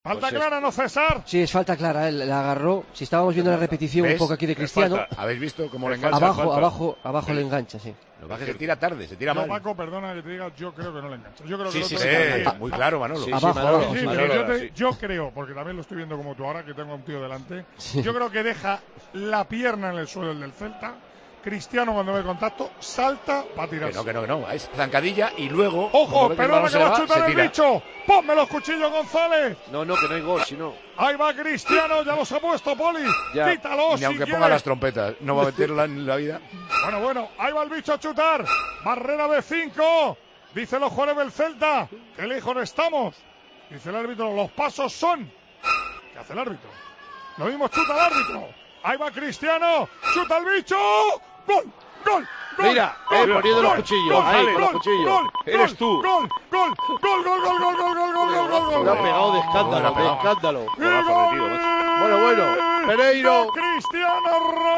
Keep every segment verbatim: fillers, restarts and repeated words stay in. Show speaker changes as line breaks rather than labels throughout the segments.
Falta
pues
clara,
es...
¿no, César?
Sí, es falta clara, él la agarró. Si estábamos viendo la repetición
¿Ves?
un poco aquí de Cristiano.
¿Habéis visto cómo le engancha?
Abajo,
falta.
abajo, abajo le engancha, sí.
Lo que pasa es que se tira tarde, se tira
Yo,
mal.
Paco, perdona que te diga, yo creo que no le engancha. Yo creo que
Sí,
el
sí,
otro
sí,
le engancha.
sí, muy claro, Manolo.
Sí, sí,
Abajo,
Manolo,
abajo,
Sí,
sí.
pero
Manolo,
yo, te-
sí.
yo creo, porque también lo estoy viendo como tú ahora, que tengo a un tío delante,
Sí.
yo creo que deja la pierna en el suelo el del Celta. Cristiano, cuando ve el contacto, salta para
Que
tirarse.
no, que no, que no. Es zancadilla y luego.
¡Ojo!
cuando ve que el
Perdona
balón
que
se
va a
va,
chutar
se
el
tira.
bicho. ¡Ponme los cuchillos, González!
No, no, que no hay gol, si no.
Ahí va Cristiano, ya los ha puesto, Poli.
Ya.
Quítalo,
Ni
si
aunque
quieres.
ponga las trompetas, no va a meterla en la vida.
Bueno, bueno, ahí va el bicho a chutar. Barrera de cinco. Dice los jugadores del Celta. ¿Qué lejos estamos? Dice el árbitro, los pasos son. ¿Qué hace el árbitro? Lo mismo chuta el árbitro. Ahí va Cristiano. Chuta el bicho. ¡Gol! ¡Gol! ¡Gol!
Mira,
¡Gol!
eh, poniendo los
¡Gol!
cuchillos,
¡Gol!
ahí,
¡Gol!
con los cuchillos.
¡Gol!
Eres
¡Gol!
tú.
¡Gol! ¡Gol! ¡Gol! ¡Gol! ¡Gol! ¡Gol! ¡Gol! ¡Gol! ¡Gol! ¡Gol! ¡Gol!
Lo ha pegado de
Lo ha
escándalo, de
pegado.
escándalo.
¡Gol!
metido, macho. Bueno, bueno, Pereiro.
¡De Cristiano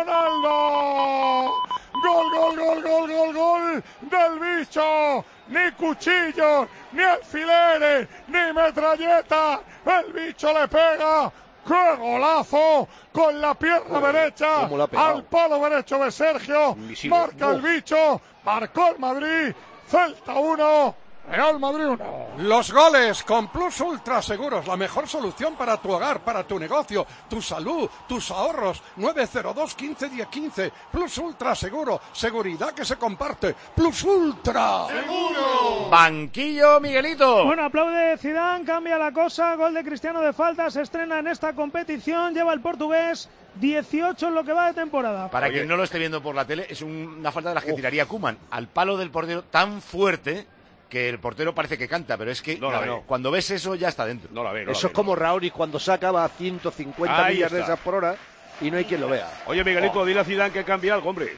Ronaldo! ¡Gol, gol, gol, gol, gol, gol! ¡Del bicho! Ni cuchillos, ni alfileres, ni metralleta. El bicho le pega. ¡Qué golazo! Con la pierna
Joder,
derecha
cómo la ha pegado.
al palo derecho de Sergio.
Invisible.
Marca el
Uf.
bicho. Marcó el Madrid. Celta uno. Real Madrid uno.
Los goles con Plus Ultra Seguros, la mejor solución para tu hogar, para tu negocio, tu salud, tus ahorros. nueve cero dos, quince, diez, quince. Plus Ultra Seguro, seguridad que se comparte. Plus Ultra.
Banquillo, Miguelito.
Bueno, aplaude Zidane, cambia la cosa, gol de Cristiano de falta, se estrena en esta competición, lleva el portugués dieciocho en lo que va de temporada.
Para
Oye.
quien no lo esté viendo por la tele, es un- una falta de las que tiraría Koeman al palo del portero tan fuerte que el portero parece que canta, pero es que
No la
no,
ve.
no, cuando ves eso ya está dentro.
No la ve, no
Eso
la
es
ve,
como
no.
Raúl y cuando saca va a ciento cincuenta
Ahí
millas de
está.
esas por hora y no hay quien lo vea.
Oye, Miguelito, dile a Zidane que cambie algo, hombre.